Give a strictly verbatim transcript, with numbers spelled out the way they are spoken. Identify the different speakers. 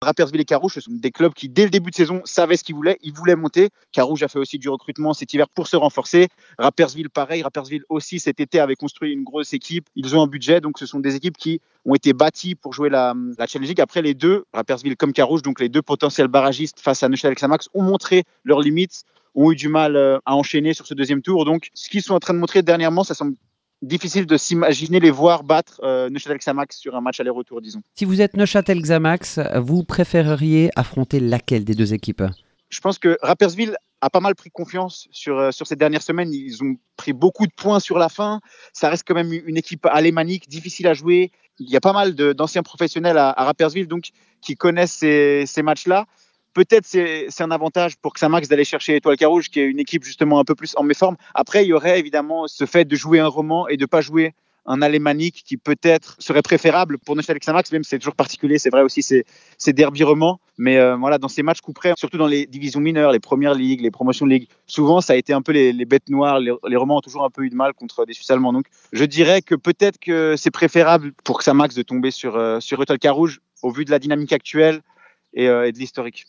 Speaker 1: Rapperswil et Carouge, ce sont des clubs qui, dès le début de saison, savaient ce qu'ils voulaient. Ils voulaient monter. Carouge a fait aussi du recrutement cet hiver pour se renforcer. Rapperswil, pareil. Rapperswil aussi, cet été, avait construit une grosse équipe. Ils ont un budget. Donc, ce sont des équipes qui ont été bâties pour jouer la, la Challenge League. Après, les deux, Rapperswil comme Carouge, donc les deux potentiels barragistes face à Neuchâtel Xamax, ont montré leurs limites, ont eu du mal à enchaîner sur ce deuxième tour. Donc, ce qu'ils sont en train de montrer dernièrement, ça semble difficile de s'imaginer les voir battre euh, Neuchâtel Xamax sur un match aller-retour, disons.
Speaker 2: Si vous êtes Neuchâtel Xamax, vous préféreriez affronter laquelle des deux équipes ?
Speaker 1: Je pense que Rapperswil a pas mal pris confiance sur, euh, sur ces dernières semaines. Ils ont pris beaucoup de points sur la fin. Ça reste quand même une équipe alémanique, difficile à jouer. Il y a pas mal de, d'anciens professionnels à, à Rapperswil donc, qui connaissent ces, ces matchs-là. Peut-être c'est, c'est un avantage pour Xamax d'aller chercher Étoile Carouge, qui est une équipe justement un peu plus en méforme. Après, il y aurait évidemment ce fait de jouer un roman et de ne pas jouer un alémanique qui peut-être serait préférable pour Neuchâtel Xamax, même si c'est toujours particulier, c'est vrai aussi, c'est, c'est derby roman. Mais euh, voilà, dans ces matchs coup près, surtout dans les divisions mineures, les premières ligues, les promotions de ligue, souvent ça a été un peu les, les bêtes noires. Les, les romans ont toujours un peu eu de mal contre des Suisses allemands. Donc je dirais que peut-être que c'est préférable pour Xamax de tomber sur, euh, sur Étoile Carouge au vu de la dynamique actuelle et, euh, et de l'historique.